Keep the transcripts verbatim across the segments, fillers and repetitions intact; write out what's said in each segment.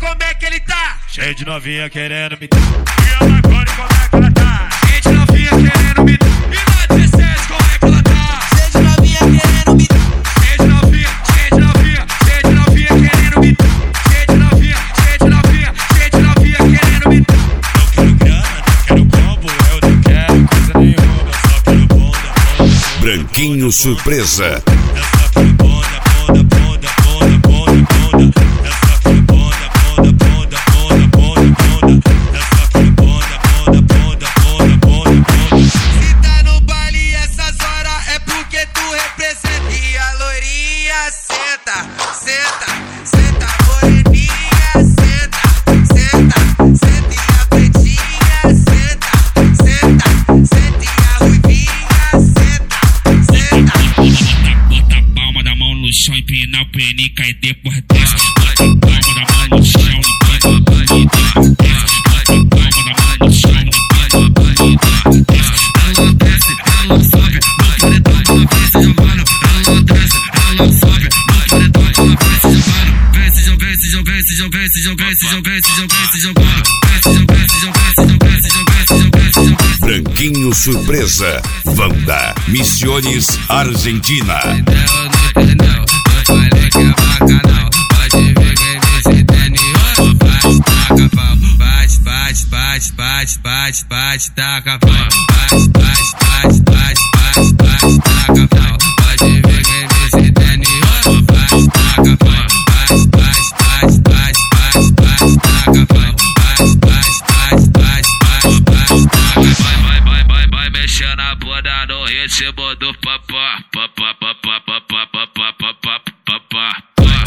como é que ele tá? Cheio de novinha querendo me... E a Marconi, como é que ela tá? Cheio de novinha querendo me... E na dezessete, como é que ela tá? Cheio de novinha querendo me... Cheio de novinha, cheio de novinha, cheio de novinha querendo me... Cheio de novinha, cheio de novinha, cheio de novinha querendo me... Não quero grana, não quero combo, eu não quero coisa nenhuma, só quero bonda, bonda. Branquinho Surpresa. Eu só quero bonda, bonda, bonda, bonda, bonda, bonda. Eu só quero bonda, bonda, bonda, bonda, bonda, bonda. Eu só quero bonda, bonda, bonda, bonda, bonda, bonda. Se tá no baile essas horas é porque tu representa. E a loirinha senta, senta, senta, moreninha senta, senta, senta. E a pretinha senta, senta, senta. E a ruivinha senta, senta. Bota a palma da mão no chão, empina o penica e depois desce. Bota a palma da mão no chão, empina o penica e desce. Bota a palma da mão no chão, empina o penica e desce. Ela desce, ela sobe, no paredão ela vem se jogando. Ela desce, ela sobe, no paredão ela vem se jogando. Vem se jogando, se jogando, se jogando, se jogando, se jogando, se jogando, se jogando. Vem se jogando, se jogando, se jogando, se jogando, se jogando, se jogando. Branquinho Surpresa. Wanda Misiones, Argentina. Entendeu? Eu falei que é bacanal. Pode ver quem me se entendeu. Bate, taca pau. Bate, bate, bate, bate, bate, bate, taca pau. Bate, bate, bate, bate, bate, bate, taca pau. Pode ver quem me se entendeu. Bate, taca pau. Bate, bate, bate, bate, bate, bate, taca pau. Bate, bate, bate, bate, bate, bate, taca pau. Vai, vai, vai, vai mexendo a bunda no ritmo do papá, papá, papá, papá, papá, papá, papá.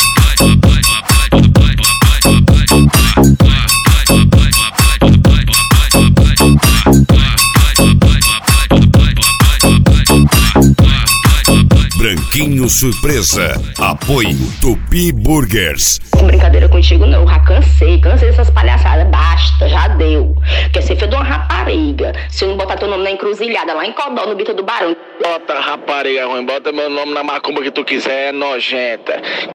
Branquinho Surpresa. Apoio Tupi Burgers. Com brincadeira contigo não, já cansei, cansei dessas palhaçadas, basta, já deu. Quer ser filho de uma rapariga, se eu não botar teu nome na encruzilhada, lá em Codó, no Bita do Barão. Bota rapariga ruim, bota meu nome na macumba que tu quiser, é nojenta.